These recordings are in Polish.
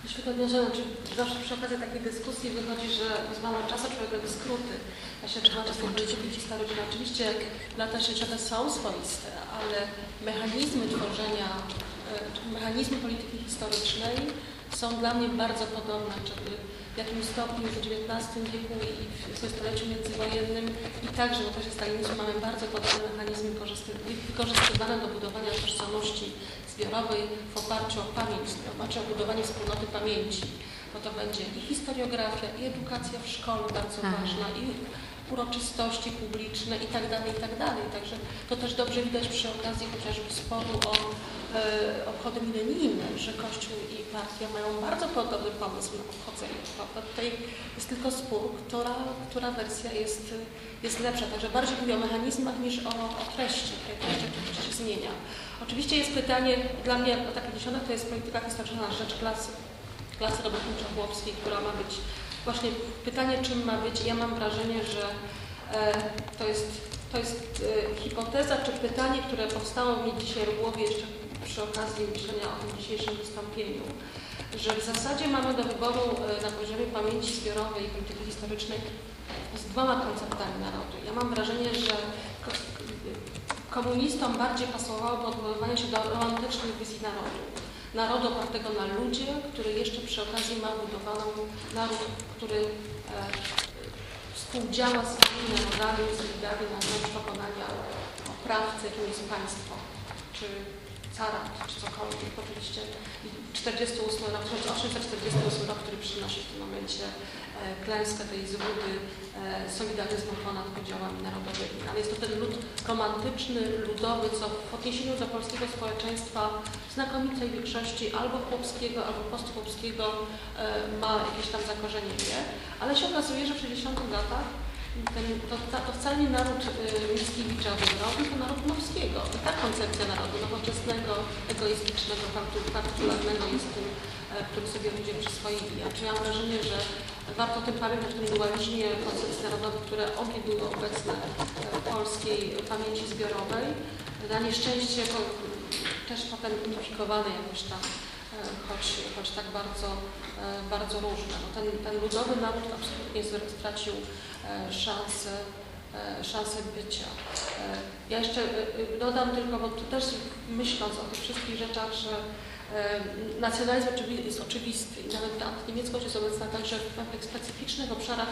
Jeśli odniosę, znaczy zawsze przy okazji takiej dyskusji wychodzi, że jest mało czasu, człowiek robi skróty. Ja się trzeba czasem polityki historycznej. Oczywiście lata 60. są swoiste, ale mechanizmy tworzenia, mechanizmy polityki historycznej są dla mnie bardzo podobne. Czyli w jakimś stopniu w XIX wieku i w dwudziestoleciu międzywojennym i także w okresie stalinizmu mamy bardzo podobne mechanizmy wykorzystywane do budowania tożsamości zbiorowej w oparciu o pamięć, w oparciu o budowanie wspólnoty pamięci. Bo to będzie i historiografia, i edukacja w szkole bardzo ważna, i uroczystości publiczne i tak dalej, i tak dalej. Także to też dobrze widać przy okazji chociażby sporu o obchody milenijne, że Kościół i partia mają bardzo podobny pomysł na obchodzenie. Tutaj jest tylko spór, która wersja jest lepsza. Także bardziej mówię o mechanizmach niż o treści. Treść oczywiście się zmienia. Oczywiście jest pytanie, dla mnie lata 50. to jest polityka historyczna na rzecz klasy robotniczo-chłopskiej, która ma być właśnie pytanie, czym ma być. Ja mam wrażenie, że to jest hipoteza, czy pytanie, które powstało mi dzisiaj w głowie jeszcze przy okazji myślenia o tym dzisiejszym wystąpieniu, że w zasadzie mamy do wyboru na poziomie pamięci zbiorowej i polityki historycznej z dwoma konceptami narodu. Ja mam wrażenie, że komunistom bardziej pasowałoby odwoływanie się do romantycznych wizji narodu. Narodu opartego na ludzie, który jeszcze przy okazji ma budowaną naród, który współdziała z innymi narodami, solidarnie na rzecz pokonania oprawcy, jakim jest państwo, czy carat, czy cokolwiek. Oczywiście 48 rok, 1848 rok, który przynosi w tym momencie klęskę tej złudy solidaryzmu ponad podziałami narodowymi. Ale jest to ten lud romantyczny, ludowy, co w odniesieniu do polskiego społeczeństwa w znakomitej większości albo chłopskiego, albo postchłopskiego ma jakieś tam zakorzenienie. Ale się okazuje, że w 60 latach to wcale nie naród Mickiewicza wybrał, tylko naród Dmowskiego. I ta koncepcja narodu nowoczesnego, egoistycznego, partykularnego jest tym, który sobie ludzie przyswoili. A czy ja mam wrażenie, że warto o tym pamiętać, w tym dualizmie koncepcji narodowych, które obie były obecne w polskiej pamięci zbiorowej. Na nieszczęście też potem unifikowane jakoś tam, choć tak bardzo różne. No ten ludowy naród absolutnie stracił szansę bycia. Ja jeszcze dodam tylko, bo tu też myśląc o tych wszystkich rzeczach, że nacjonalizm jest oczywisty i nawet ta antyniemieckość jest obecna także w pewnych specyficznych obszarach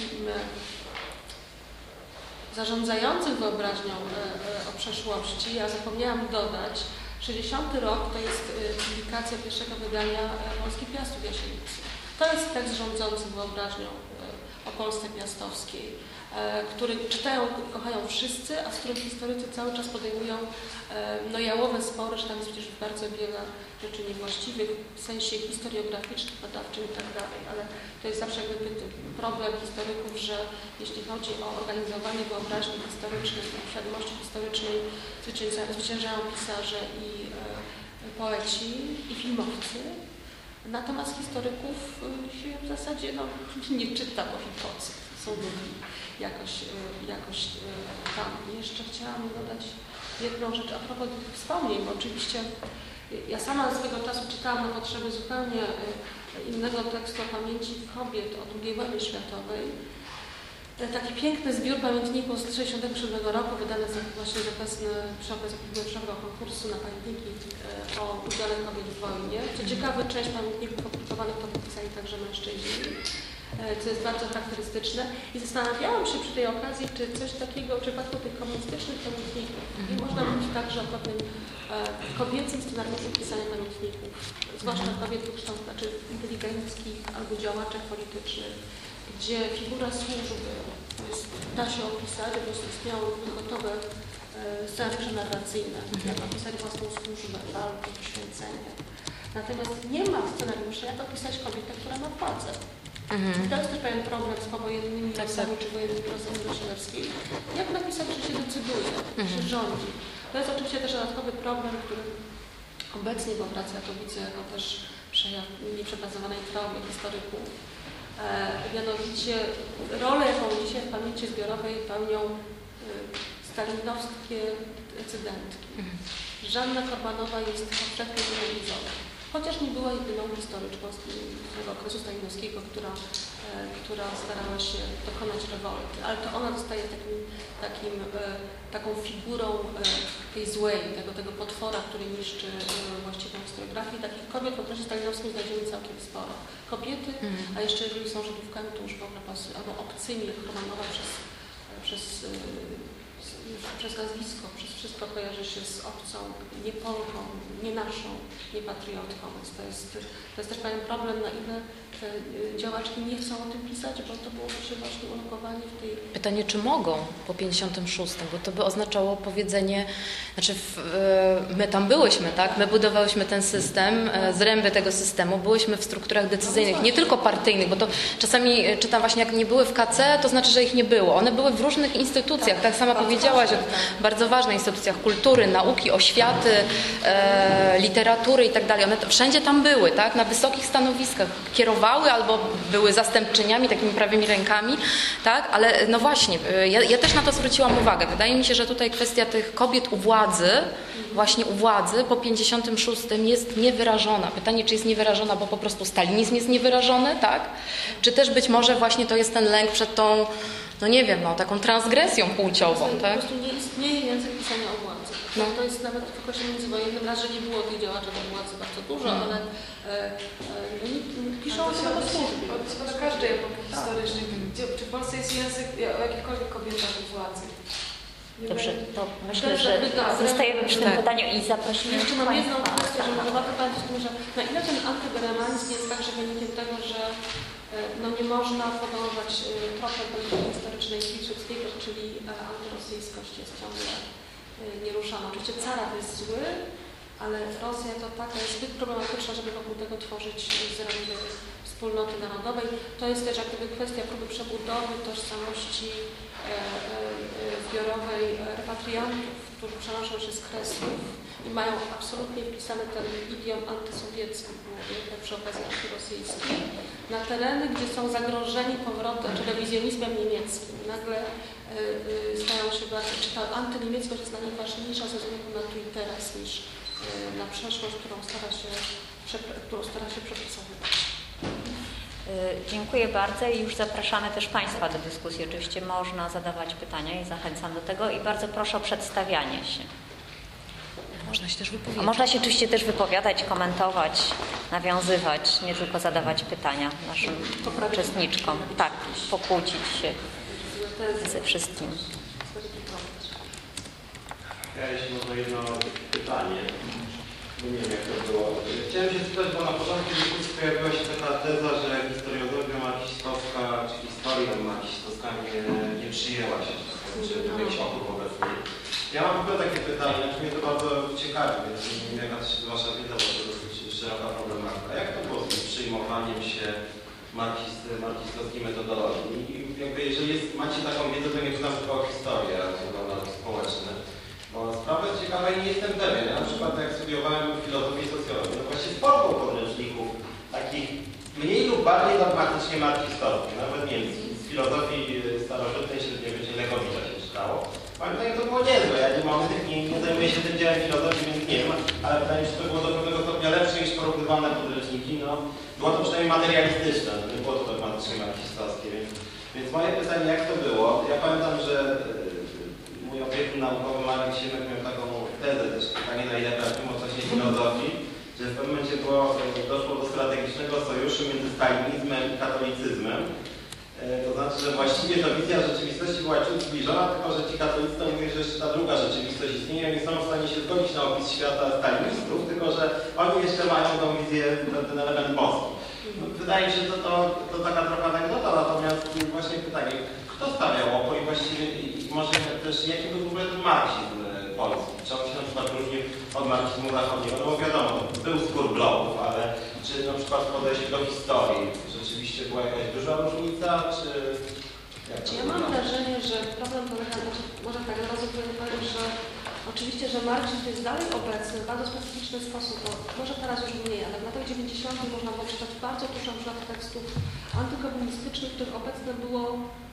zarządzających wyobraźnią o przeszłości. Ja zapomniałam dodać, 60 rok to jest publikacja pierwszego wydania Polski Piastów Jasienicy. To jest tekst rządzący wyobraźnią o Polsce piastowskiej, który czytają i kochają wszyscy, a z którym historycy cały czas podejmują jałowe spory, że tam jest przecież bardzo wiele rzeczy niewłaściwych w sensie historiograficznym, badawczym i tak dalej, ale to jest zawsze jakby problem historyków, że jeśli chodzi o organizowanie wyobraźni historycznej, świadomości historycznej, zwyciężają pisarze i poeci i filmowcy. Natomiast historyków się w zasadzie nie czyta, bo hipocy są ludźmi jakoś tam. Jeszcze chciałam dodać jedną rzecz a propos tych wspomnień, bo oczywiście ja sama swego czasu czytałam na potrzeby zupełnie innego tekstu o pamięci kobiet o II wojnie światowej. Taki piękny zbiór pamiętników z 1967 roku, wydany właśnie przy okazji pierwszego konkursu na pamiętniki o udziale kobiet w wojnie. Co ciekawe, część pamiętników opublikowanych to podpisali także mężczyźni, co jest bardzo charakterystyczne. I zastanawiałam się przy tej okazji, czy coś takiego w przypadku tych komunistycznych pamiętników nie można mówić także o pewnym kobiecym scenariuszu pisania pamiętników, zwłaszcza kobiet kształtu, znaczy inteligenckich albo działaczek politycznych, gdzie figura służby, da się opisać, bo istniały gotowe scenariusze narracyjne, jak opisać własną służbę, walkę, poświęcenie. Natomiast nie ma scenariusza, jak opisać kobietę, która ma władzę. I to jest też pewien problem z powojennymi losami czy wojennymi losami Wasilewskiej. Jak napisać, że się decyduje, że rządzi. To jest oczywiście też dodatkowy problem, który obecnie powraca, to widzę jako też przejaw nieprzepracowanej traumy historyków. Mianowicie rolę, jaką dzisiaj w pamięci zbiorowej pełnią stalinowskie decydentki. Żanna Korbanowa jest powszechnym telewizorem. chociaż nie była jedyną historyczką z tego okresu stalinowskiego, która starała się dokonać rewolty, ale to ona zostaje taką figurą tej złej, tego potwora, który niszczy właściwą historiografię. Takich kobiet w okresie stalinowskim znajdziemy całkiem sporo. Kobiety, a jeszcze jeżeli są Żydówkami, to już w ogóle albo obcymi, jak Romanowa przez nazwisko, przez wszystko kojarzy się z obcą, nie Polką, nie naszą, nie patriotką. Więc to jest też pewien problem, na ile te działaczki nie chcą o tym pisać, bo to byłoby się właśnie ulokowanie w tej... Pytanie, czy mogą po 56, bo to by oznaczało powiedzenie, znaczy my tam byłyśmy, tak? My budowałyśmy ten system, zręby tego systemu, byłyśmy w strukturach decyzyjnych, nie tylko partyjnych, bo to czasami czytam właśnie, jak nie były w KC, to znaczy, że ich nie było. One były w różnych instytucjach, tak sama powiedziałaś, o bardzo ważnych instytucjach kultury, nauki, oświaty, literatury i tak dalej. One wszędzie tam były, tak? Na wysokich stanowiskach kierowały albo były zastępczyniami, takimi prawymi rękami, tak? Ale no właśnie, ja też na to zwróciłam uwagę. Wydaje mi się, że tutaj kwestia tych kobiet u władzy, właśnie u władzy po 56 jest niewyrażona. Pytanie, czy jest niewyrażona, bo po prostu stalinizm jest niewyrażony, tak? Czy też być może właśnie to jest ten lęk przed tą, no nie wiem, no taką transgresją płciową, tak? Po prostu nie istnieje język pisania o władzy. No. To jest nawet w okresie międzywojennym, raz, że nie było tych działaczy o władzy bardzo dużo, ale piszą o tym po służbie. Na każdej epoki historycznej. Czy w Polsce jest język o jakichkolwiek kobietach u władzy? Dobrze, to myślę, że zostajemy przy tym pytaniu i zaprosimy jeszcze mam jedną kwestię, że może warto powiedzieć o tym, że na ile ten antygermański jest także wynikiem tego, że no nie można podążać tropem polityki historycznej Piłsudskiego, czyli antyrosyjskość jest ciągle nieruszana. Oczywiście Carat jest zły, ale Rosja to taka jest zbyt problematyczna, żeby wokół tego tworzyć zręby wspólnoty narodowej. To jest też jak gdyby kwestia próby przebudowy tożsamości zbiorowej repatriantów, którzy przenoszą się z Kresów i mają absolutnie wpisany ten idiom antysowiecki, przy okazji antyrosyjskiej, na tereny, gdzie są zagrożeni powrotem, czy rewizjonizmem niemieckim. Nagle stają się bardziej, czy ta antyniemieckość jest dla nich ważniejsza ze względu na tu i teraz niż na przeszłość, którą stara się przepracowywać. Dziękuję bardzo i już zapraszamy też Państwa do dyskusji. Oczywiście można zadawać pytania i zachęcam do tego i bardzo proszę o przedstawianie się. Można się też wypowiadać. A można się oczywiście też wypowiadać, komentować, nawiązywać, nie tylko zadawać pytania naszym uczestniczkom. Tak, pokłócić się ze wszystkim. Ja jeśli można jedno pytanie. Nie wiem, jak to było. Chciałem się spytać, bo na początku dyskusji pojawiła się taka teza, że historiografia marksistowska, czy historia marksistowska nie przyjęła się, czy jakiś opór wobec niej. Ja mam w ogóle takie pytanie, znaczy mnie to bardzo ciekawi, więc nie wiem, jaka to jest Wasza wiedza, bo to dosyć szeroka problematyka. Jak to było z tym przyjmowaniem się marksistowskiej metodologii? I jakby jeżeli macie taką wiedzę, to nie znam tylko historię, ale społeczne. Bo sprawa jest ciekawa i nie jestem pewien. Ja na przykład jak studiowałem filozofię i socjologię, to właściwie sporo było podręczników takich mniej lub bardziej dogmatycznie marksistowskich. Nawet nie wiem, z filozofii starożytnej średniowiecznej Legowicza się czytało. Moim zdaniem to było niezłe. Ja nie zajmuję się tym działem filozofii, więc nie wiem, ale wydaje mi się, że to było do pewnego stopnia lepsze niż porównywane podręczniki. No, było to przynajmniej materialistyczne, to nie było to dogmatycznie marksistowskie. Więc moje pytanie, jak to było? Ja pamiętam, że mój opiekun naukowy Marek Siemek miał taką tezę, też pytanie na ile prawdziwą odnośnie filozofii, że w pewnym momencie doszło do strategicznego sojuszu między stalinizmem i katolicyzmem. To znaczy, że właściwie ta wizja rzeczywistości była ciut zbliżona, tylko że ci katolicy to mówią, że jeszcze ta druga rzeczywistość istnieje, oni są w stanie się zgodzić na opis świata stalinistów, tylko że oni jeszcze mają tą wizję, ten element boski. No, wydaje mi się, że to taka trochę anegdota, natomiast właśnie pytanie, kto stawiał opór i właściwie może też jaki był w ogóle ten marksizm polski? Czy on się na przykład różnił od marksizmu zachodniego? No bo wiadomo, był spór bloków, ale czy na przykład w podejściu do historii rzeczywiście była jakaś duża różnica, czy... Ja mam wrażenie, że problem polega na tym, może tak od razu powiem, że oczywiście, że marksizm jest dalej obecny w bardzo specyficzny sposób, bo może teraz już mniej, ale w latach 90. można było czytać bardzo dużo tekstów antykomunistycznych, których obecne było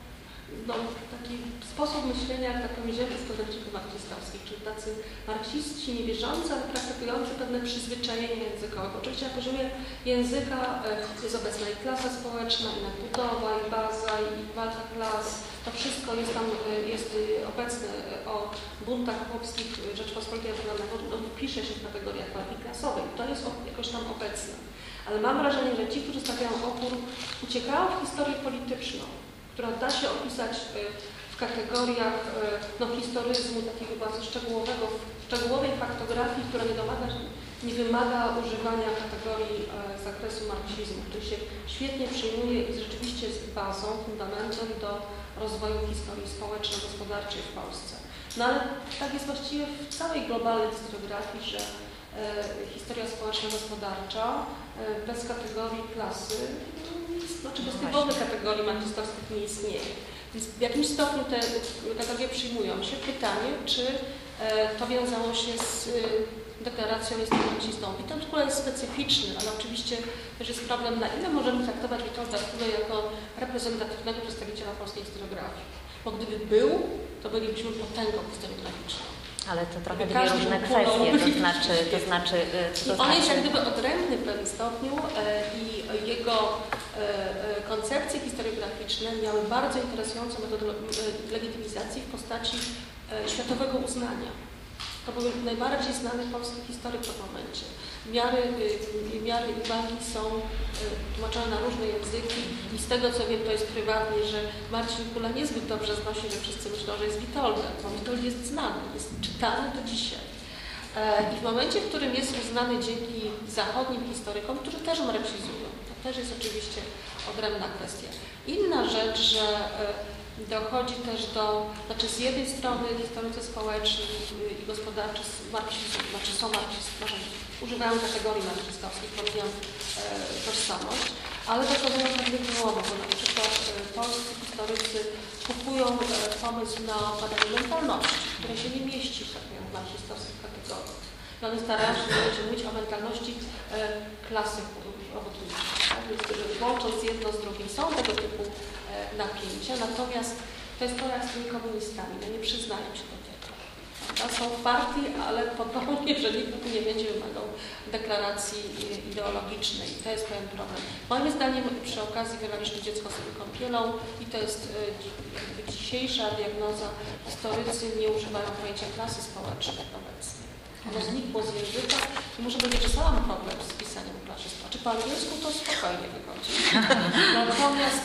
no, taki sposób myślenia, jak taką ziemię studencików marksistowskich, czyli tacy marksiści niewierzący, ale praktykujący pewne przyzwyczajenia językowe. Oczywiście na poziomie języka jest obecna i klasa społeczna, i nadbudowa, i baza, i walka klas. To wszystko jest tam jest obecne o buntach chłopskich Rzeczpospolitej Narodowej, no, pisze się w kategoriach walki klasowej. To jest jakoś tam obecne. Ale mam wrażenie, że ci, którzy stawiają opór, uciekają w historię polityczną, która da się opisać w kategoriach historyzmu takiego bardzo szczegółowego, szczegółowej faktografii, która nie wymaga używania kategorii z zakresu marksizmu, który się świetnie przyjmuje i rzeczywiście jest bazą, fundamentem do rozwoju historii społeczno-gospodarczej w Polsce. No ale tak jest właściwie w całej globalnej historiografii, że historia społeczno-gospodarcza bez kategorii klasy, znaczy bez typowych kategorii marksistowskich nie istnieje. Więc w jakimś stopniu te kategorie przyjmują się. Pytanie, czy to wiązało się z deklaracją jestem marksistą. Witold Kula jest specyficzny, ale oczywiście też jest problem, na ile możemy traktować Witolda Kulę jako reprezentatywnego przedstawiciela polskiej historiografii. Bo gdyby był, to bylibyśmy potęgą historiograficzną. Ale to trochę dwie różne kwestie, to znaczy... On jest jak gdyby odrębny w pewnym stopniu i jego koncepcje historiograficzne miały bardzo interesującą metodę legitymizacji w postaci światowego uznania. To był najbardziej znany polski historyk w tym momencie. Miary i wagi są tłumaczone na różne języki i z tego co wiem, to jest prywatnie, że Marcin Kula niezbyt dobrze znosi, że wszyscy myślą, że jest Witoldem, bo Witold jest znany, jest czytany do dzisiaj. I w momencie, w którym jest uznany dzięki zachodnim historykom, którzy też marksizują, to też jest oczywiście odrębna kwestia. Inna rzecz, że dochodzi też do, znaczy z jednej strony historycy społeczni i gospodarczy są używają kategorii marksistowskich, pomijam tożsamość, ale dokonują pewnych wyłomów, bo na przykład polscy historycy kupują pomysł na badanie mentalności, które się nie mieści w marksistowskich kategoriach. I one starają się mówić o mentalności klasy robotniczej. Tak? Więc łącząc jedno z drugim są tego typu napięcia, natomiast to jest to jak z tymi komunistami, no nie przyznają się do tego. Prawda? Są w partii, ale podobnie, że nikt nie będzie wymagał deklaracji ideologicznej. To jest pewien problem. Moim zdaniem przy okazji wylaliśmy dziecko sobie kąpielą i to jest dzisiejsza diagnoza. Historycy nie używają pojęcia klasy społecznej obecnie. Ono znikło z języka i muszę powiedzieć, że sama mam problem z pisaniem klasy społecznej. Czy po angielsku to spokojnie wychodzi. Natomiast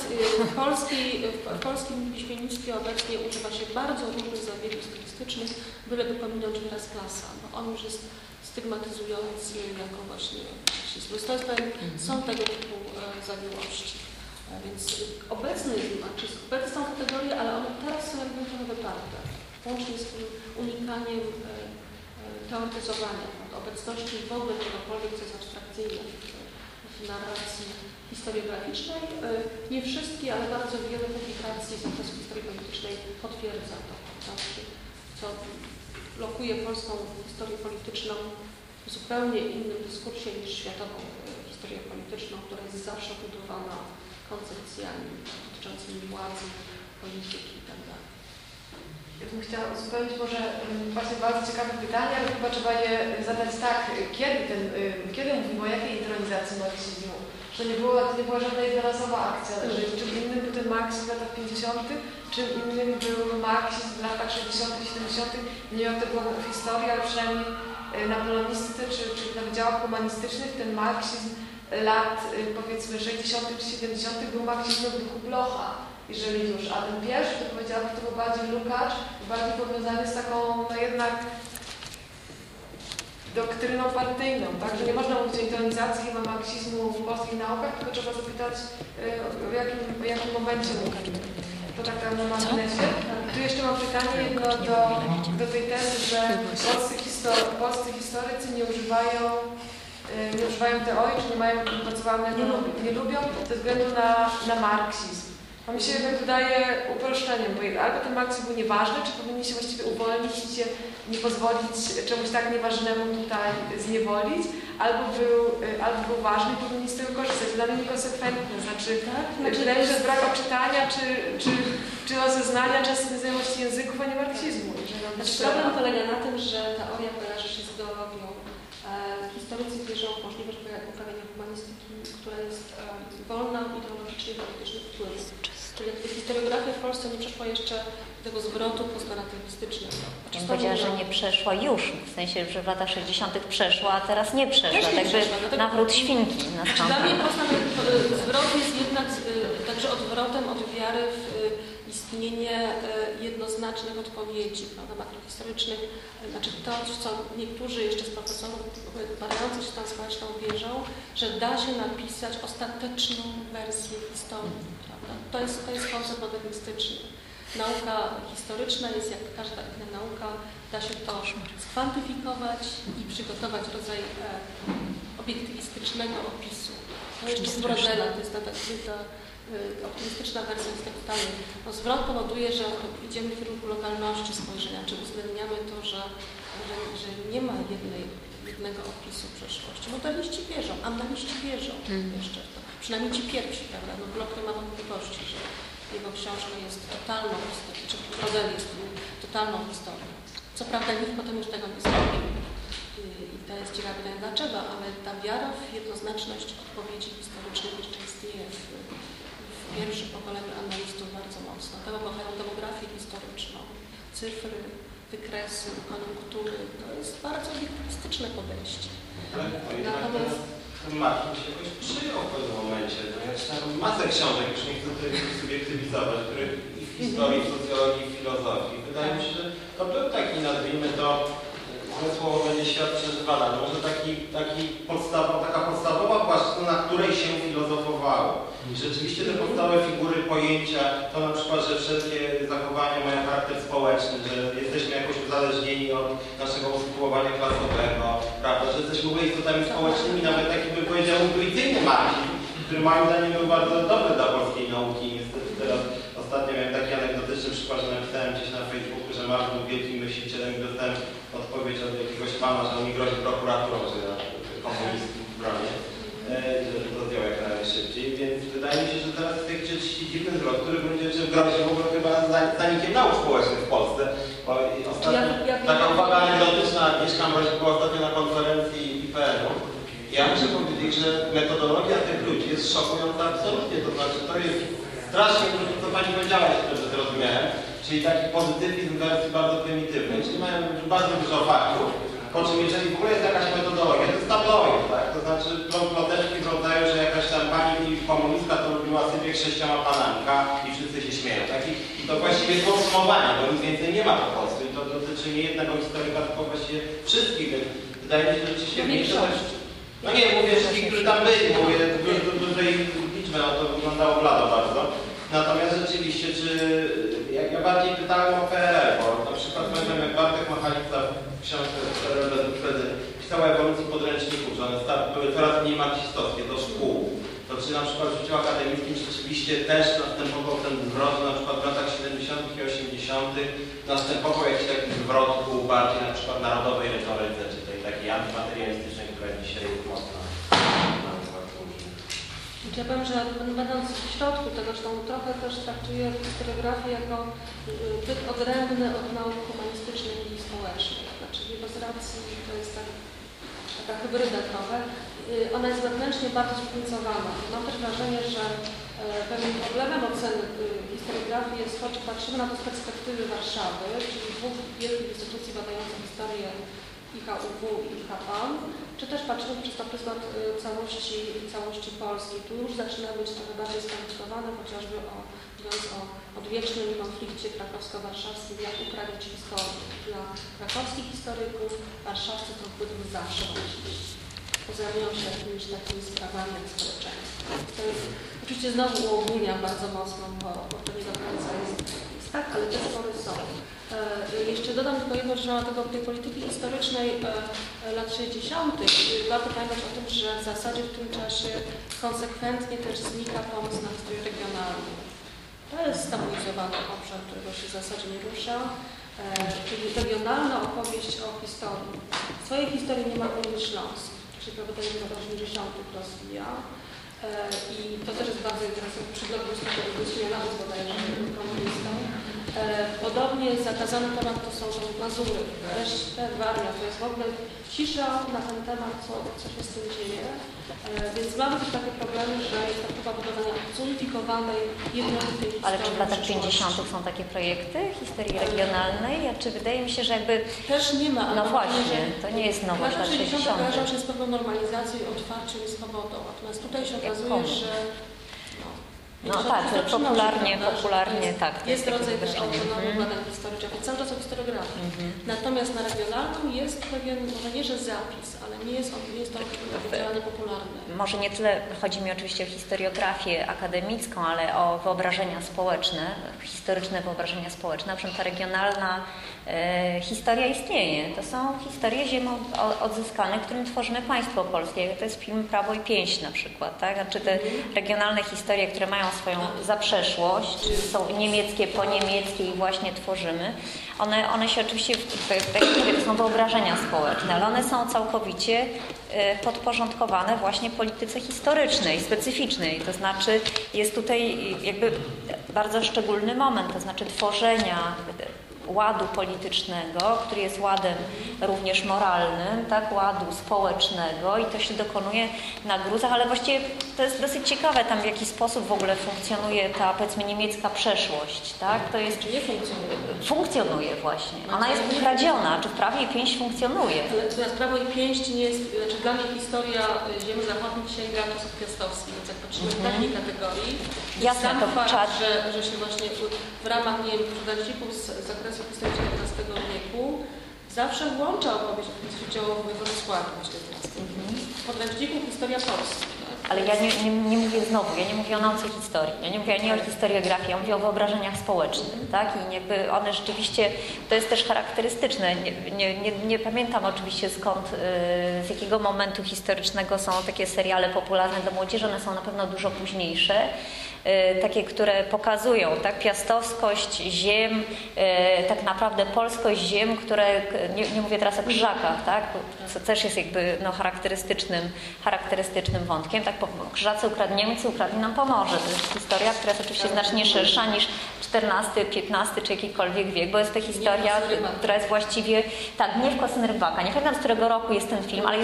w polskim piśmiennictwie obecnie używa się bardzo różnych zabiegów stylistycznych, byleby pominąć wyraz klasa, bo on już jest stygmatyzujący jako właśnie marksizm. Są tego typu zawiłości. Więc obecny jest marksizm, obecne są kategorie, ale one teraz są jakby trochę wyparte. Łącznie z tym unikaniem teoretyzowania, obecności w ogóle czegokolwiek, co jest abstrakcyjne w narracji historiograficznej. Nie wszystkie, ale bardzo wiele publikacji z zakresu historii politycznej potwierdza to, co lokuje polską historię polityczną w zupełnie innym dyskursie niż światową historię polityczną, która jest zawsze budowana koncepcjami dotyczącymi władzy, polityki itd. Ja bym chciała uzupełnić może właśnie bardzo ciekawe pytanie, ale chyba trzeba je zadać tak, kiedy mówimy o jakiej intronizacji marksizmu? Że to nie była żadna jednorazowa akcja, że czym innym był ten marksizm w latach 50., czym innym był marksizm w latach 60., 70., nie wiem jak to było w historii, ale przynajmniej na polonistyce czy na wydziałach humanistycznych ten marksizm lat powiedzmy 60. czy 70. był marksizmem w duchu Blocha. Jeżeli już, a ten pierwszy, to powiedziałabym, że to był bardziej Lukács, bardziej powiązany z taką, no jednak, doktryną partyjną, tak? Że nie można mówić o intronizacji chyba marksizmu w polskich naukach, tylko trzeba zapytać, w jakim momencie mówimy. To tak na marginesie. Tu jeszcze mam pytanie jedno do tej tezy, że polscy historycy nie używają teorii, czy nie mają opracowanego, nie lubią ze względu na marksizm. A mi się jednak wydaje uproszczeniem, bo albo ten Marksizm był nieważny, czy powinni się właściwie uwolnić i się nie pozwolić czemuś tak nieważnemu tutaj zniewolić, albo był ważny i powinni z tego korzystać. Dla mnie niekonsekwentne, znaczy wydaje mi się, że brak odczytania, czy rozeznania często znajomości języków, a nie marksizmu. Znaczy, problem polega na tym, że teoria kojarzy się z ideologią. Historycy wierzą w możliwość uprawiania humanistyki, która jest wolna od ideologicznie politycznych wpływów. Czyli historiografia w Polsce nie przeszła jeszcze tego zwrotu postnatywistycznego. Ja bym powiedziała, że nie przeszła już, w sensie, że w latach 60. przeszła, a teraz nie przeszła. Także nawrót świnki nastąpił. Dla mnie zwrot jest jednak także odwrotem od wiary w istnienie jednoznacznych odpowiedzi, prawda, makrohistorycznych. Znaczy to, co niektórzy jeszcze z profesorów badających się tam społeczną wierzą, że da się napisać ostateczną wersję historii. Prawda? To jest koncept modernistyczny. Nauka historyczna jest jak każda inna nauka, da się to skwantyfikować i przygotować rodzaj obiektywistycznego opisu. To jeszcze z Brodela, to jest ta optymistyczna wersja jest tak dalej. No, zwrot powoduje, że idziemy w kierunku lokalności spojrzenia, czy uwzględniamy to, że nie ma jednego opisu przeszłości. Moderniści wierzą, annaliści wierzą jeszcze w to. Przynajmniej ci pierwsi, prawda? No, Bloch nie ma wątpliwości, że jego książka jest totalną historią, czy Brodel jest totalną historią. Co prawda nikt potem już tego nie zrobił. I to jest ciekawe pytanie dlaczego, ale ta wiara w jednoznaczność odpowiedzi historycznych jeszcze istnieje w pierwszym pokoleniu analistów bardzo mocno. Tego kochają demografię historyczną, cyfry, wykresy, koniunktury. To jest bardzo obiektywistyczne podejście. Natomiast ten Marksizm się jakoś przyjął w pewnym momencie. No ja czytałem masę książek, już nie chcę tutaj subiektywizować, które i w historii, w socjologii, i w filozofii. Wydaje mi się, że to był taki, nazwijmy to, złe słowo będzie świat przeżywany, ale może taka podstawowa płaszczyzna, na której się filozofowało. I rzeczywiście te podstawowe figury, pojęcia, to na przykład, że wszelkie zachowania mają charakter społeczny, że jesteśmy jakoś uzależnieni od naszego usytuowania klasowego, prawda, że jesteśmy istotami społecznymi, nawet taki bym powiedział intuicyjny marksizm, który moim zdaniem był bardzo dobry dla polskiej nauki. Niestety teraz ostatnio miałem taki anegdotyczny przykład, że napisałem gdzieś na Facebooku, że Marx był wielkim myślicielem i dostałem odpowiedź od jakiegoś pana, że on mi grozi prokuraturą, że ja komunistów bronię, że to zdjął jak najszybciej, więc wydaje mi się, że teraz jest jakiś dziwny zwrot, który będzie groził w ogóle chyba zanikiem nauk społecznych w Polsce. Bo ostatnio, taka uwaga anegdotyczna, Agnieszka Mrozik była ostatnio na konferencji IPN-u. Ja muszę powiedzieć, że metodologia tych ludzi jest szokująca absolutnie, to znaczy to jest strasznie, co Pani powiedziała, jeśli dobrze zrozumiałem, czyli taki pozytywizm w wersji bardzo prymitywnej, czyli mają bardzo dużo faktów, po czym jeżeli w ogóle jest jakaś metodologia, to jest tabloid, tak? To znaczy ploteczki w rodzaju, że jakaś tam pani komunistka to lubiła sypie 6 panami i wszyscy się śmieją, tak? I to właściwie jest podsumowanie, bo nic więcej nie ma po prostu i to dotyczy nie jednego historyka, tylko właściwie wszystkich, więc wydaje mi się, że rzeczywiście większość. No nie, mówię wszystkich, którzy tam byli, mówię dużej liczby, no to wyglądało blado bardzo. Natomiast rzeczywiście, czy ja bardziej pytałem o PRL, bo na przykład pamiętam jak Bartek Machalica w książce PRL bez uprzedzeń pisał o ewolucji podręczników, że one były coraz mniej marksistowskie do szkół. To czy na przykład w życiu akademickim rzeczywiście też następował ten zwrot, na przykład w latach 70. i 80. następował jakiś taki zwrot ku bardziej na przykład narodowej retoryce, czy tej takiej antymaterialistycznej, która dzisiaj jest mocna. Ja powiem, że będąc w środku tego, że trochę też traktuję historiografię jako byt odrębny od nauk humanistycznych i społecznych. Znaczy bez racji to jest taka hybryda trochę. Ona jest wewnętrznie bardzo zróżnicowana. Mam też wrażenie, że pewnym problemem oceny historiografii jest to, czy patrzymy na to z perspektywy Warszawy, czyli dwóch wielkich instytucji badających historię IHUW i IHPAN, czy też patrzymy przez to pryzmat całości Polski. Tu już zaczyna być trochę bardziej skomplikowane, chociażby mówiąc o odwiecznym konflikcie krakowsko-warszawskim, jak uprawić historię. Dla krakowskich historyków warszawscy to wpłynęły zawsze zajmują się jakimiś takimi sprawami jak społeczeństwo. To jest, oczywiście znowu uogólniam bardzo mocno, bo to nie do końca jest tak, ale te spory są. Jeszcze dodam tylko jedno, że na tej polityki historycznej lat 60. warto pamiętać o tym, że w zasadzie w tym czasie konsekwentnie też znika pomysł na historię regionalną. To jest stabilizowany obszar, którego się w zasadzie nie rusza, czyli regionalna opowieść o historii. Swojej historii nie ma Górny Śląsk, czyli prawdopodobnie w latach 80. rozwija. I to też jest bardzo interesujące. Przy blogu Smilanowic bodajże komunistą. Podobnie zakazany temat to są Mazury, resztę Warmia. To jest w ogóle cisza na ten temat, co się z tym dzieje. Więc mamy też takie problemy, że jest to próba budowania zunifikowanej, jednolitej historii. Ale czy w latach 50. są takie projekty historii regionalnej? Czy wydaje mi się, że jakby... Też nie ma. No właśnie, to nie jest nowość lat 60. kojarzą się z pewną normalizacją, otwarciem i swobodą. Natomiast tutaj się okazuje, że... No tak, popularnie tak. Jest rodzaj też autonomii badań historycznych, bo cały czas o historiografii. Natomiast na regionalną jest pewien, może nie że zapis, ale nie jest to działanie popularne. Może nie tyle chodzi mi oczywiście o historiografię akademicką, ale o wyobrażenia społeczne, historyczne wyobrażenia społeczne. Na przykład ta regionalna historia istnieje. To są historie ziem odzyskanych, którym tworzymy państwo polskie. To jest film Prawo i Pięść na przykład. Tak? Znaczy te regionalne historie, które mają swoją zaprzeszłość, są niemieckie, po niemieckie i właśnie tworzymy. One się oczywiście, tak jak mówię, to są wyobrażenia społeczne, ale one są całkowicie podporządkowane właśnie polityce historycznej, specyficznej. To znaczy jest tutaj jakby bardzo szczególny moment, to znaczy tworzenia ładu politycznego, który jest ładem również moralnym, tak, ładu społecznego i to się dokonuje na gruzach, ale właściwie to jest dosyć ciekawe tam, w jaki sposób w ogóle funkcjonuje ta, powiedzmy, niemiecka przeszłość, tak, to jest... Czy nie funkcjonuje? Funkcjonuje właśnie. Ona jest ukradziona, czy w Prawie i Pięść funkcjonuje. Ale teraz Prawo i Pięść nie jest, znaczy dla mnie historia ziemi zachodniej sięga czasów piastowskich, więc jak patrzymy w takiej kategorii, jasne, sam to fakt, że się właśnie w ramach, nie wiem, podręczników z zakresu historii XIX wieku zawsze włącza opowieść o tym, co się działo we Wrocławiu w XIX wieku. W podręczniku historia Polski. Ale ja nie mówię znowu, ja nie mówię o nauce historii, ja nie mówię ani o historiografii, ja mówię o wyobrażeniach społecznych, tak? I jakby one rzeczywiście, to jest też charakterystyczne. Nie pamiętam oczywiście skąd, z jakiego momentu historycznego są takie seriale popularne dla młodzieży, one są na pewno dużo późniejsze. Takie, które pokazują tak, piastowskość ziem, tak naprawdę polskość ziem, które, nie mówię teraz o Krzyżakach, tak, co też jest jakby no, charakterystycznym wątkiem. Tak, Krzyżacy Niemcy ukradli nam Pomorze. To jest historia, która jest oczywiście znacznie szersza niż XIV, XV czy jakikolwiek wiek, bo jest to historia, która jest właściwie, tak, Gniew Kosyn Rybaka. Nie pamiętam, z którego roku jest ten film, ale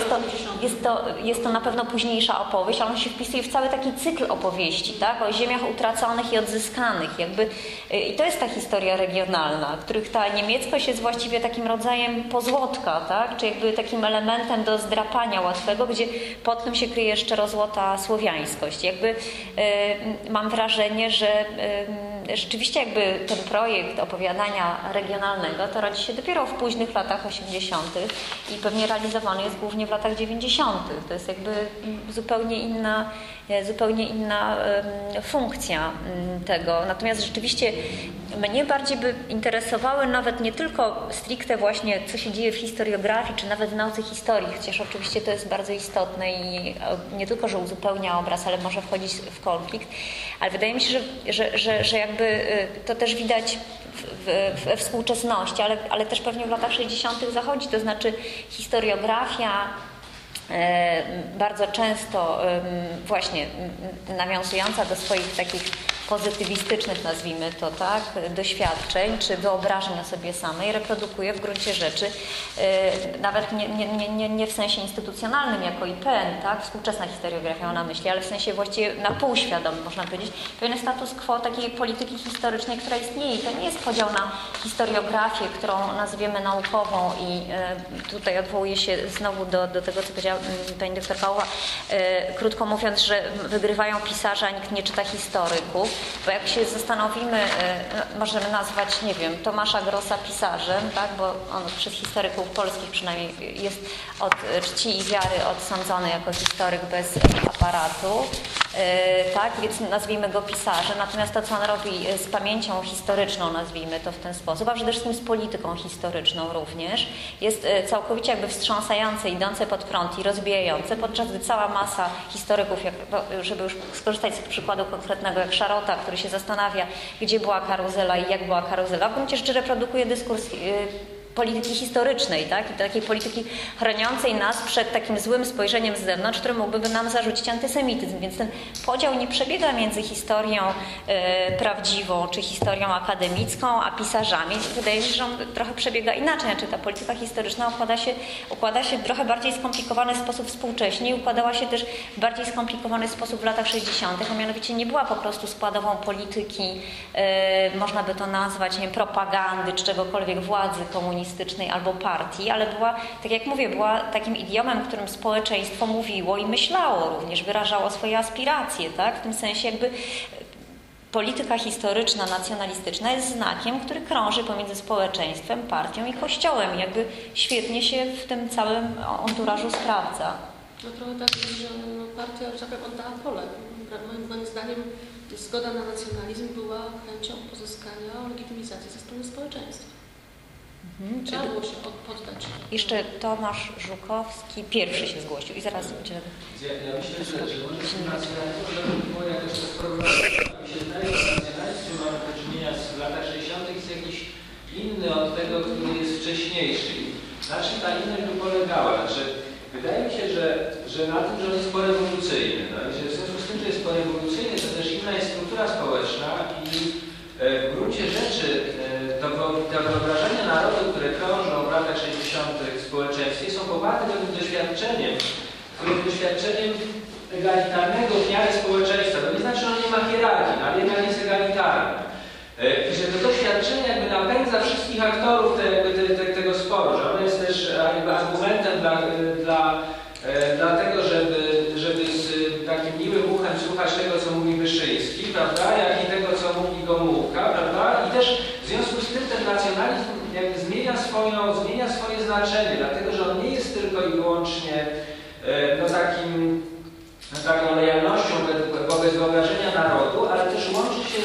jest to na pewno późniejsza opowieść, ale on się wpisuje w cały taki cykl opowieści, tak, o ziemiach utraconych i odzyskanych. Jakby, i to jest ta historia regionalna, których ta niemieckość jest właściwie takim rodzajem pozłotka, tak, czy jakby takim elementem do zdrapania łatwego, gdzie pod tym się kryje jeszcze rozłota słowiańskość. Jakby mam wrażenie, że rzeczywiście jakby ten projekt opowiadania regionalnego to rodzi się dopiero w późnych latach 80. i pewnie realizowany jest głównie w latach 90. To jest jakby zupełnie inna funkcja tego. Natomiast rzeczywiście mnie bardziej by interesowały nawet nie tylko stricte właśnie, co się dzieje w historiografii, czy nawet w nauce historii, chociaż oczywiście to jest bardzo istotne i nie tylko, że uzupełnia obraz, ale może wchodzić w konflikt, ale wydaje mi się, że jakby to też widać we współczesności, ale też pewnie w latach 60. zachodzi, to znaczy historiografia bardzo często właśnie nawiązująca do swoich takich pozytywistycznych, nazwijmy to tak, doświadczeń czy wyobrażeń o sobie samej, reprodukuje w gruncie rzeczy nawet nie w sensie instytucjonalnym jako IPN, tak, współczesna historiografia ma na myśli, ale w sensie właściwie na pół świadomym, można powiedzieć, pewien status quo takiej polityki historycznej, która istnieje. I to nie jest podział na historiografię, którą nazwiemy naukową i tutaj odwołuję się znowu do tego, co powiedziała pani doktor Pałowa, krótko mówiąc, że wygrywają pisarze, a nikt nie czyta historyków, bo jak się zastanowimy, możemy nazwać, nie wiem, Tomasza Grossa pisarzem, tak, bo on przez historyków polskich przynajmniej jest od czci i wiary odsądzony jako historyk bez aparatu. Tak, więc nazwijmy go pisarzem. Natomiast to, co on robi z pamięcią historyczną, nazwijmy to w ten sposób, a przede wszystkim z polityką historyczną również, jest całkowicie jakby wstrząsające, idące pod prąd i rozbijające, podczas gdy cała masa historyków, żeby już skorzystać z przykładu konkretnego, jak Szarota, który się zastanawia, gdzie była karuzela i jak była karuzela, w gruncie rzeczy reprodukuje dyskurs polityki historycznej, tak? I takiej polityki chroniącej nas przed takim złym spojrzeniem z zewnątrz, który mógłby nam zarzucić antysemityzm. Więc ten podział nie przebiega między historią prawdziwą czy historią akademicką, a pisarzami. Wydaje mi się, że on trochę przebiega inaczej. Znaczy ta polityka historyczna układa się w trochę bardziej skomplikowany sposób współcześnie i układała się też w bardziej skomplikowany sposób w latach 60., a mianowicie nie była po prostu składową polityki, można by to nazwać, nie wiem, propagandy czy czegokolwiek władzy komunistycznej albo partii, ale była, tak jak mówię, była takim idiomem, którym społeczeństwo mówiło i myślało również, wyrażało swoje aspiracje, tak? W tym sensie jakby polityka historyczna, nacjonalistyczna jest znakiem, który krąży pomiędzy społeczeństwem, partią i kościołem i jakby świetnie się w tym całym anturażu sprawdza. No trochę tak, że partia, że tak powiem, oddała pole. Moim zdaniem zgoda na nacjonalizm była chęcią pozyskania legitymizacji ze strony społeczeństwa. Trzeba było się poddać. Jeszcze Tomasz Żukowski pierwszy się zgłosił i zaraz będzie... Ja myślę, że może nacjonalizm było jakoś to sprowadzono. Mi się zdaje, że nacjonalizm, który mamy do czynienia w latach 60. jest jakiś inny od tego, który jest wcześniejszy. Na czym ta inność by polegała? Znaczy, wydaje mi się, że na tym, że on jest porewolucyjny. No? I że w związku z tym, że jest porewolucyjny, to też inna jest struktura społeczna i w gruncie rzeczy te wyobrażenia narodu, które krążą w latach 60. w społeczeństwie, są poparte pewnym doświadczeniem, którym doświadczeniem egalitarnego w miarę społeczeństwa. To nie znaczy, że on nie ma hierarchii, ale jednak jest egalitarny. I że to doświadczenie jakby napędza wszystkich aktorów tego sporu, że ono jest też jakby argumentem dla tego, żeby z takim miłym uchem słuchać tego, co mówi Wyszyński, prawda, jak i tego, co mówi Gomułka, prawda, i też w związku z tym ten nacjonalizm jakby zmienia swoje znaczenie, dlatego, że on nie jest tylko i wyłącznie taką lojalnością wobec wyobrażenia narodu, ale też łączy się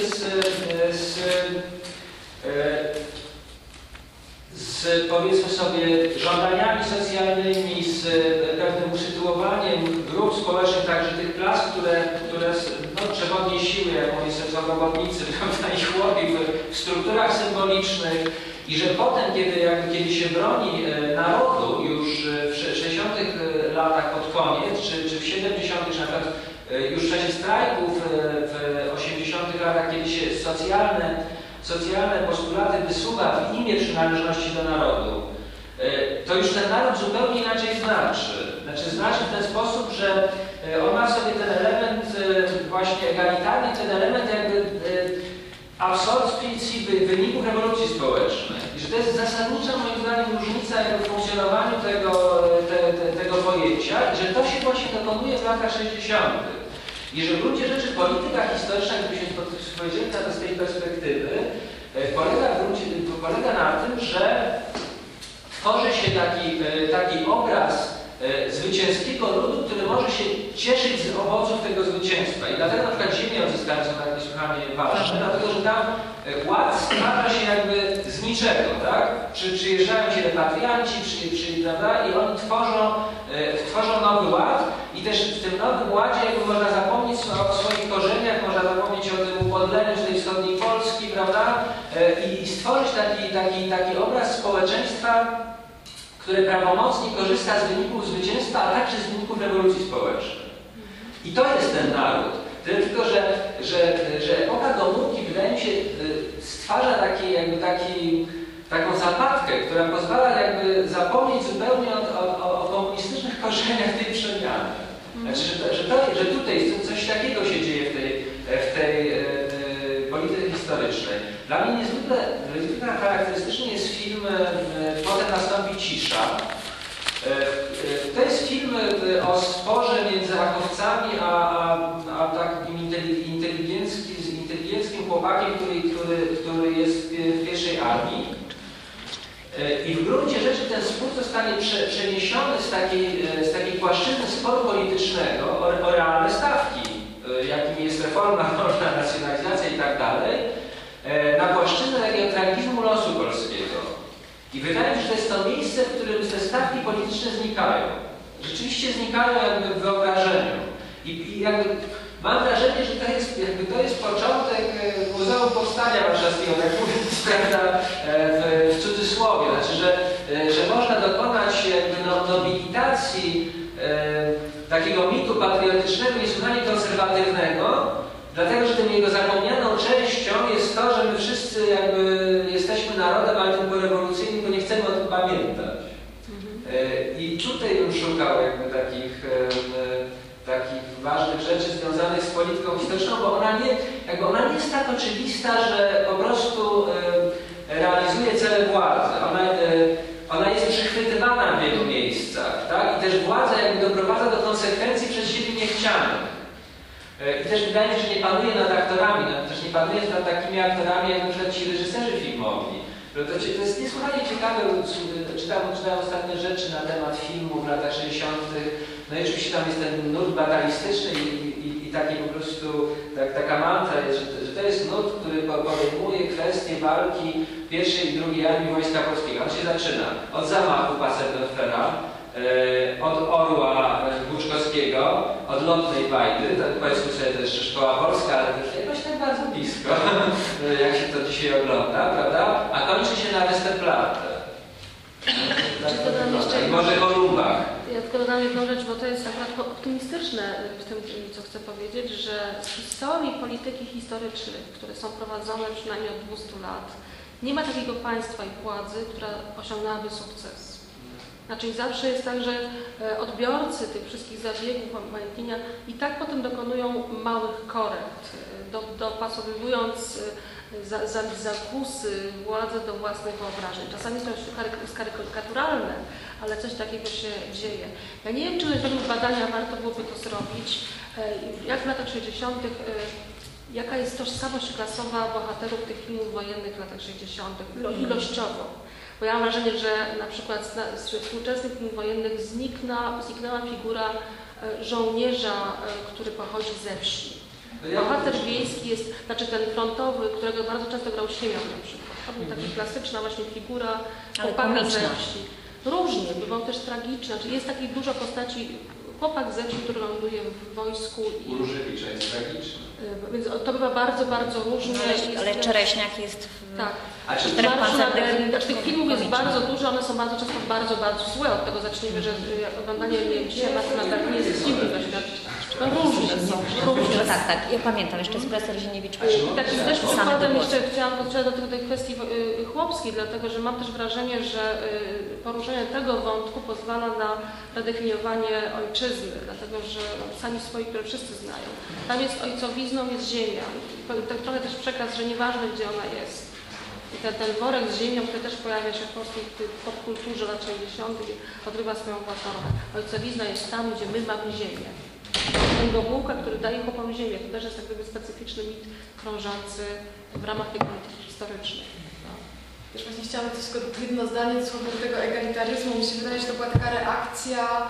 z powiedzmy sobie żądaniami socjalnymi, z pewnym usytuowaniem grup społecznych, także tych klas, które przewodnie siły, jak mówię sobie, robotnicy, prawda, i chłopi w strukturach symbolicznych i że potem, kiedy się broni narodu już w 60. latach pod koniec, czy w 70. na przykład już w czasie strajków w 80. latach, kiedy się socjalne postulaty wysuwa w imię przynależności do narodu, to już ten naród zupełnie inaczej znaczy w ten sposób, że on ma sobie ten element właśnie egalitarny, ten element jakby absorpcji wyników rewolucji społecznej. I że to jest zasadnicza moim zdaniem różnica jakby w funkcjonowaniu tego pojęcia i że to się właśnie dokonuje w latach 60. I że w gruncie rzeczy polityka historyczna, gdybyśmy spojrzeli na to z tej perspektywy, polega na tym, że tworzy się taki obraz zwycięskiego ludu, który może się cieszyć z owoców tego zwycięstwa. I dlatego na przykład ziemie odzyskane są tak niesłychanie ważne, dlatego że tam ład stwarza się jakby z niczego, tak? Przyjeżdżają się repatrianci, prawda? I oni tworzą nowy ład i też w tym nowym ładzie jakby można zapomnieć o swoich korzeniach, można zapomnieć o tym upodleniu z tej wschodniej Polski, prawda? I stworzyć taki obraz społeczeństwa, które prawomocnie korzysta z wyników zwycięstwa, a także z wyników rewolucji społecznej. I to jest ten naród. Tylko, że epoka Gomułki, wydaje mi się, stwarza taką zapadkę, która pozwala jakby zapomnieć zupełnie o komunistycznych korzeniach tej przemiany. Znaczy, że tutaj coś takiego się dzieje w tej polityce historycznej. Dla mnie niezwykle charakterystyczny jest film Potem nastąpi cisza. To jest film o sporze między akowcami a takim inteligenckim chłopakiem, który jest w pierwszej armii. I w gruncie rzeczy ten spór zostanie przeniesiony z takiej płaszczyzny sporu politycznego o realne stawki I wydaje mi się, że to jest to miejsce, w którym te stawki polityczne znikają. Rzeczywiście znikają jakby w wyobrażeniu. I jakby mam wrażenie, że to jest początek Muzeum Powstania Warszawskiego, tak mówiąc, prawda, w cudzysłowie. Znaczy, że można dokonać jakby nobilitacji takiego mitu patriotycznego, niesłychanie konserwatywnego, dlatego, że tym jego zapomnianą częścią jest to, że my wszyscy jakby jesteśmy narodem, ale tym porewolucyjnym, bo nie chcemy o tym pamiętać. I tutaj bym szukał jakby takich ważnych rzeczy związanych z polityką historyczną, bo ona nie jest tak oczywista, że po prostu realizuje cele władzy. Ona jest przychwytywana w wielu miejscach, tak? I też władza jakby doprowadza do konsekwencji przez siebie niechcianych. I też wydaje mi się, że nie panuje nad aktorami, też nie panuje nad takimi aktorami, jak na przykład ci reżyserzy filmowi. To jest niesłychanie ciekawe, czytałem ostatnie rzeczy na temat filmu w latach 60. No i oczywiście tam jest ten nurt batalistyczny i taki po prostu, taka mantra jest, że to jest nurt, który podejmuje kwestię walki I i II Armii Wojska Polskiego. On się zaczyna od zamachu Passenderfera, od orła Buczkowskiego, od lotnej Wajdy, powiedzmy sobie, to jeszcze szkoła polska, ale też jakoś tak bardzo blisko, jak się to dzisiaj ogląda, prawda? A kończy się na Westerplatte. I może Kolumbach. Ja tylko dodam jedną rzecz, bo to jest akurat optymistyczne w tym, co chcę powiedzieć, że z historii polityki historycznych, które są prowadzone przynajmniej od 200 lat, nie ma takiego państwa i władzy, która osiągnęłaby sukces. Znaczy zawsze jest tak, że odbiorcy tych wszystkich zabiegów upamiętnienia i tak potem dokonują małych korekt, dopasowując zakusy władzy do własnych wyobrażeń. Czasami to jest karykaturalne, ale coś takiego się dzieje. Ja nie wiem, czy według badania warto byłoby to zrobić. Jak w latach 60. Jaka jest tożsamość klasowa bohaterów tych filmów wojennych w latach 60. ilościowo? Bo ja mam wrażenie, że na przykład z współczesnych filmów wojennych zniknęła figura żołnierza, który pochodzi ze wsi. Bohater wiejski jest, znaczy ten frontowy, którego bardzo często grał Siemion na przykład. To był taka klasyczna właśnie figura chłopaka ze wsi. Różnie, bywał też tragiczny. Znaczy jest takich dużo postaci, chłopak ze wsi, który ląduje w wojsku. Różewicza jest tragiczny. Więc to bywa bardzo, bardzo różnie. Ale Czereśniak jest w... Tak. A czy tych filmów jest bardzo dużo, one są bardzo często bardzo, bardzo złe. Od tego zacznijmy, że oglądanie dzisiaj Martyna Berlin jest filmem doświadczeń. No różnie są. No tak, ja pamiętam, jeszcze z profesor Zieniewicz. Takim też przykładem jeszcze chciałam podkreślać do tej kwestii chłopskiej, dlatego że mam też wrażenie, że poruszenie tego wątku pozwala na redefiniowanie ojczyzny, dlatego że sami swoi, które wszyscy znają. Tam jest ojcowizną, jest ziemia. Tak trochę też przekaz, że nieważne gdzie ona jest. I ten worek z ziemią, który też pojawia się w polskiej popkulturze lat 60. odgrywa swoją własną rolę. Ojcowizna jest tam, gdzie my mamy ziemię. Ten Gomułka, który daje chłopom ziemię, to też jest tak jakby specyficzny mit krążący w ramach tej polityki historycznej. Też właśnie chciałam tylko jedno zdanie dosłownie do tego egalitaryzmu. Mi się wydaje, że to była taka reakcja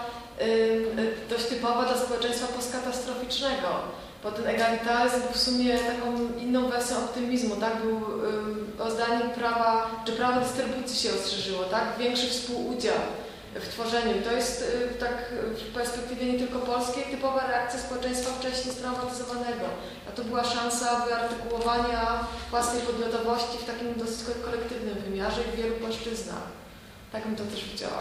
dość typowa dla społeczeństwa postkatastroficznego. Bo ten egalitaryzm był w sumie taką inną wersją optymizmu, tak? Był zdaniem prawo dystrybucji się rozszerzyło, tak? Większy współudział w tworzeniu. To jest tak w perspektywie nie tylko polskiej typowa reakcja społeczeństwa wcześniej straumatyzowanego. A to była szansa wyartykułowania własnej podmiotowości w takim dosyć kolektywnym wymiarze i w wielu płaszczyznach. Tak bym to też widziała.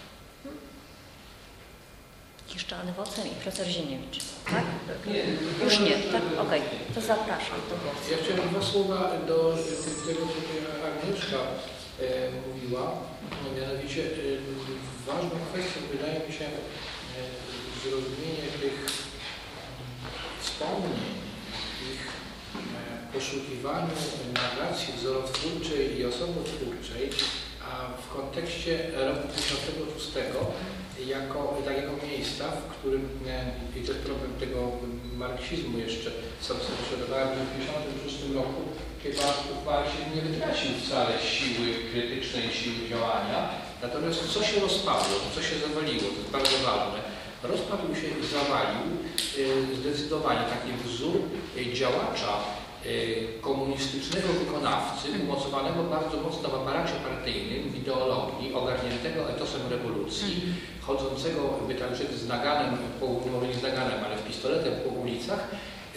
Jeszcze Anny Wocen i profesor Zieniewicz. Tak? Nie. Już nie, tak? Okej, to zapraszam do głosu. Ja chciałem dwa słowa do tego, co Agnieszka mówiła. Mianowicie ważną kwestią wydaje mi się zrozumienie tych wspomnień, ich poszukiwaniu narracji wzorotwórczej i osobotwórczej, a w kontekście roku 1956 jako takiego miejsca, w którym, i to jest problem tego marksizmu jeszcze, co obserwowałem w 1956 roku, chyba marksizm nie wytracił wcale siły krytycznej, siły działania, natomiast co się rozpadło, co się zawaliło, to jest bardzo ważne. Rozpadł się i zawalił zdecydowanie taki wzór działacza komunistycznego wykonawcy umocowanego bardzo mocno w aparacie partyjnym, w ideologii, ogarniętego etosem rewolucji, chodzącego, by tak rzec, z naganem, może nie z naganem, ale z pistoletem po ulicach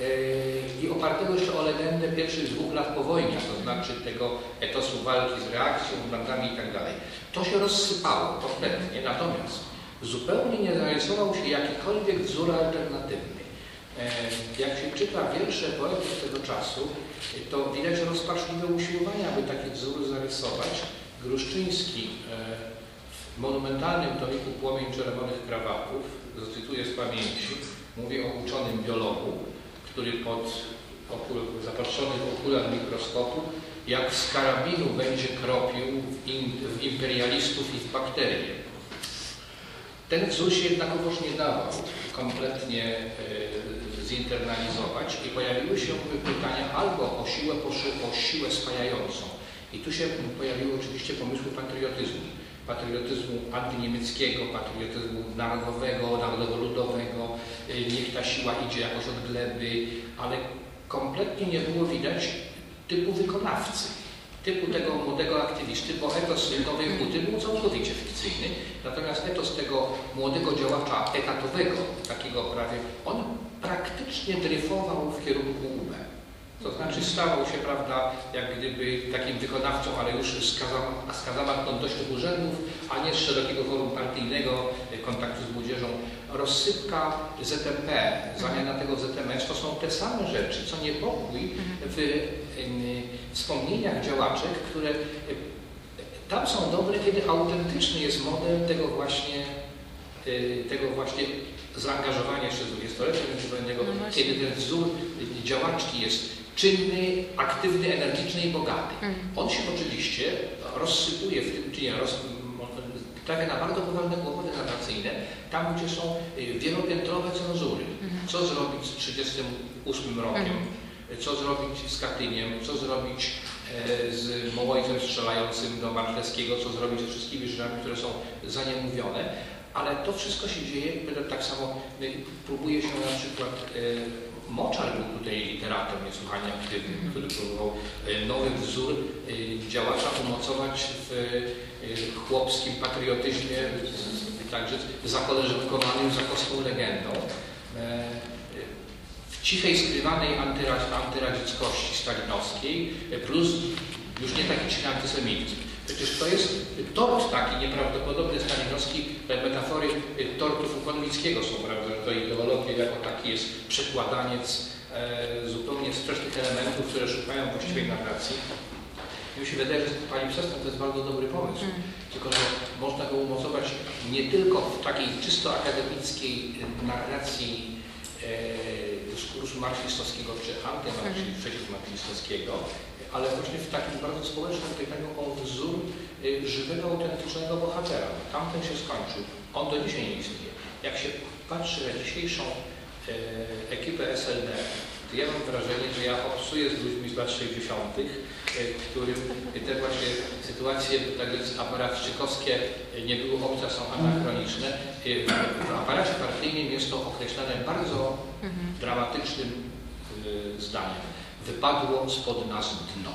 i opartego jeszcze o legendę pierwszych 2 lat po wojnie, to znaczy tego etosu walki z reakcją, bandami i tak dalej. To się rozsypało kompletnie, natomiast zupełnie nie zarysował się jakikolwiek wzór alternatywny. Jak się czyta wiersze poetów tego czasu, to widać rozpaczliwe usiłowania, aby taki wzór zarysować. Gruszczyński w monumentalnym tomiku Płomień Czerwonych Krawatów, zacytuję z pamięci, mówi o uczonym biologu, który zapatrzony w okular mikroskopu, jak z karabinu będzie kropił w imperialistów i w bakterie. Ten wzór się jednakowoż nie dawał kompletnie zinternalizować i pojawiły się pytania albo o siłę spajającą. I tu się pojawiły oczywiście pomysły patriotyzmu antyniemieckiego, patriotyzmu narodowego, narodowo-ludowego, niech ta siła idzie jakoś od gleby, ale kompletnie nie było widać typu wykonawcy, typu tego młodego aktywisty, bo etos Nowej Huty był całkowicie fikcyjny, natomiast etos tego młodego działacza etatowego, takiego prawie, on praktycznie dryfował w kierunku UB. To znaczy stawał się, prawda, jak gdyby takim wykonawcą, ale już z kazamatnością urzędów, a nie z szerokiego forum partyjnego, kontaktu z młodzieżą. Rozsypka ZMP, zamiana tego w ZMS, to są te same rzeczy, co niepokój w wspomnieniach działaczek, które tam są dobre, kiedy autentyczny jest model tego właśnie zaangażowania jeszcze z dwudziestolecia międzywojennego, kiedy ten wzór działaczki jest czynny, aktywny, energiczny i bogaty. On się oczywiście rozsypuje w tym, czy nie, trafia na bardzo poważne kłopoty narracyjne, tam gdzie są wielopiętrowe cenzury. Co zrobić z 1938 rokiem, co zrobić z Katyniem, co zrobić z Mołojcem strzelającym do Marszewskiego, co zrobić ze wszystkimi rzeczami, które są zaniemówione. Ale to wszystko się dzieje, tak samo próbuje się na przykład, Moczar był tutaj literatem niesłychanie aktywnym, który próbował nowy wzór działacza umocować w chłopskim patriotyzmie, także zakoleżankowanym zakoską legendą, w cichej, skrywanej antyradzieckości stalinowskiej, plus już nie taki cichy antysemityzm. Przecież to jest tort taki nieprawdopodobny stalinowski, metafory tortów u Konwickiego są, prawda, że to ideologia jako taki jest przekładaniec zupełnie sprzecznych elementów, które szukają właściwej narracji. Mi się wydaje, że palimpsestem to jest bardzo dobry pomysł, tylko że można go umocować nie tylko w takiej czysto akademickiej narracji dyskursu marksistowskiego czy antymarksistowskiego, ale właśnie w takim bardzo społecznym pytaniu o wzór żywego, autentycznego bohatera. Tamten się skończył. On do dzisiaj nie istnieje. Jak się patrzy na dzisiejszą ekipę SLD, to ja mam wrażenie, że ja obcuję z ludźmi z lat 60., którym te właśnie sytuacje, tak więc aparatczykowskie nie były obce, są anachroniczne. W aparacie partyjnym jest to określane bardzo dramatycznym zdaniem. Wypadło spod nas dno.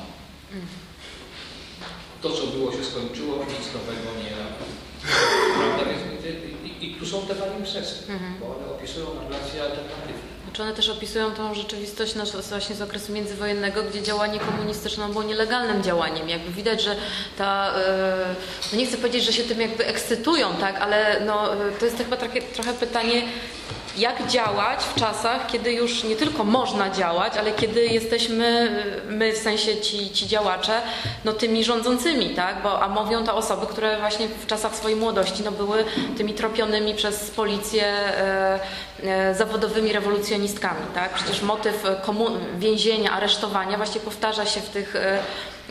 To, co było, się skończyło, nic nowego nie prawda? I tu są te palimpsesty, bo one opisują narrację alternatywną. Znaczy one też opisują tą rzeczywistość właśnie z okresu międzywojennego, gdzie działanie komunistyczne było nielegalnym działaniem. Jakby widać, że ta, no nie chcę powiedzieć, że się tym jakby ekscytują, tak, ale no, to jest chyba trochę pytanie, jak działać w czasach, kiedy już nie tylko można działać, ale kiedy jesteśmy, my w sensie ci działacze, no tymi rządzącymi, tak? A mówią to osoby, które właśnie w czasach swojej młodości no, były tymi tropionymi przez policję zawodowymi rewolucjonistkami, tak? Przecież motyw więzienia, aresztowania właśnie powtarza się w tych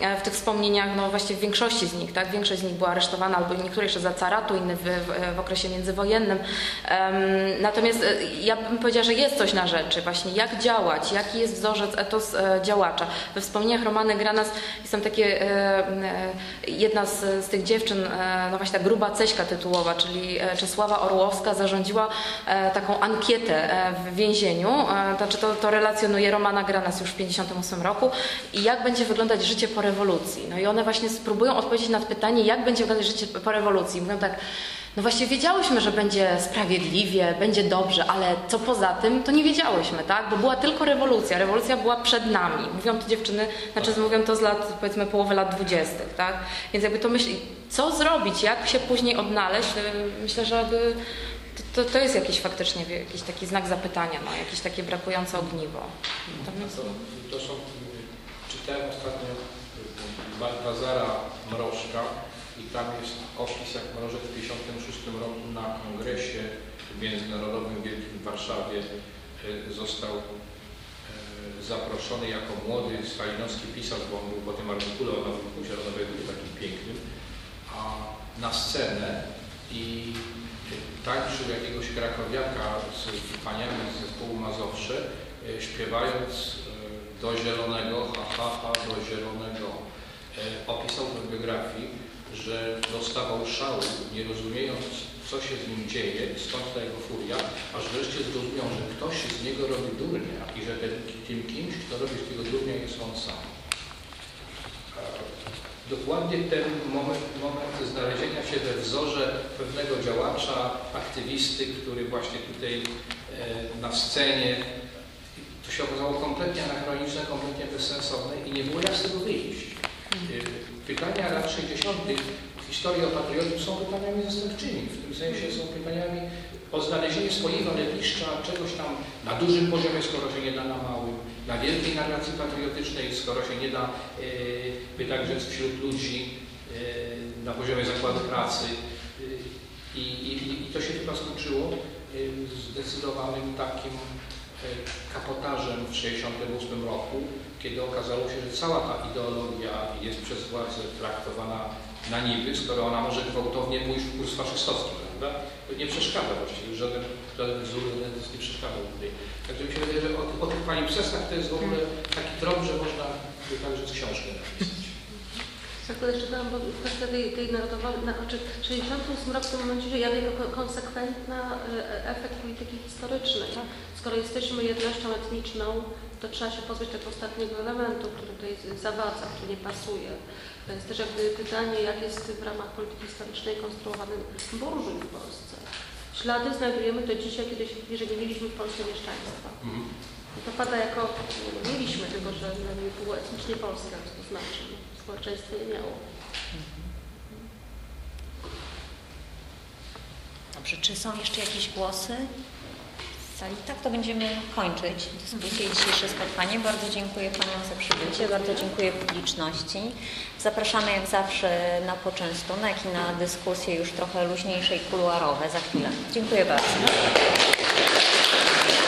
w tych wspomnieniach, no właściwie w większości z nich, tak? Większość z nich była aresztowana, albo niektóre jeszcze za caratu, inne w okresie międzywojennym. Natomiast ja bym powiedziała, że jest coś na rzeczy, właśnie jak działać, jaki jest wzorzec, etos działacza. We wspomnieniach Romany Granas jest tam takie, jedna z tych dziewczyn, no właśnie ta gruba Ceśka tytułowa, czyli Czesława Orłowska, zarządziła taką ankietę w więzieniu, znaczy to relacjonuje Romana Granas już w 1958 roku i jak będzie wyglądać życie po rewolucji. No i one właśnie spróbują odpowiedzieć na pytanie, jak będzie wyglądać życie po rewolucji. Mówią tak, no właśnie wiedziałyśmy, że będzie sprawiedliwie, będzie dobrze, ale co poza tym, to nie wiedziałyśmy, tak? Bo była tylko rewolucja. Rewolucja była przed nami. Mówią to dziewczyny, znaczy mówią to z lat, powiedzmy, połowy lat 20., tak? Więc jakby to myśli, co zrobić, jak się później odnaleźć, myślę, że to jest jakiś faktycznie jakiś taki znak zapytania, no, jakieś takie brakujące ogniwo. To są, czytałem ostatnio Baltazara Mrożka i tam jest opis, jak Mrożek w 1956 roku na kongresie międzynarodowym wielkim w Warszawie został zaproszony jako młody stalinowski pisarz, bo on był po tym artykule o nowym kursie rodowego takim pięknym, a na scenę i tańczył jakiegoś krakowiaka z paniami z zespołu Mazowsze, śpiewając do zielonego, ha, ha, ha, do zielonego. Opisał w biografii, że dostawał szału, nie rozumiejąc, co się z nim dzieje, stąd ta jego furia, aż wreszcie zrozumiał, że ktoś z niego robi durnia i że tym kimś, kto robi z tego durnia, jest on sam. Dokładnie ten moment znalezienia się we wzorze pewnego działacza, aktywisty, który właśnie tutaj na scenie, to się okazało kompletnie anachroniczne, kompletnie bezsensowne i nie było jak z tego wyjść. Pytania lat 60. w historii o patriotyzm są pytaniami zastępczymi, w tym sensie są pytaniami o znalezienie swojego lewiszcza, czegoś tam na dużym poziomie, skoro się nie da na małym, na wielkiej narracji patriotycznej, skoro się nie da, by tak rzec, wśród ludzi na poziomie zakładu pracy. I to się chyba skończyło zdecydowanym takim kapotażem w 1968 roku, kiedy okazało się, że cała ta ideologia jest przez władzę traktowana na niby, skoro ona może gwałtownie pójść w kurs faszystowski, prawda? To nie przeszkadza właściwie, żaden wzór nie przeszkadzał tutaj. Także mi się wydaje, że o tych palimpsestach to jest w ogóle taki trop, że można także książkę napisać. Tak, to jeszcze dodam, bo kwestia tej narodowej, znaczy 68 rok w tym momencie się jawi jako konsekwentna efekt polityki historycznej. Skoro jesteśmy jednością etniczną, to trzeba się pozbyć tego ostatniego elementu, który tutaj zawadza, który nie pasuje. To jest też jakby pytanie, jak jest w ramach polityki historycznej konstruowany burżuj w Polsce. Ślady znajdujemy do dzisiaj, jeżeli nie mieliśmy w Polsce mieszczaństwa. I to pada jako, mieliśmy, tylko że nie było etnicznie polskie, to znaczy społeczeństwo nie miało. Dobrze, czy są jeszcze jakieś głosy z sali? Tak, to będziemy kończyć dyskusję i dzisiejsze spotkanie. Bardzo dziękuję Paniom za przybycie, bardzo dziękuję publiczności. Zapraszamy jak zawsze na poczęstunek i na dyskusje już trochę luźniejsze i kuluarowe za chwilę. Dziękuję bardzo.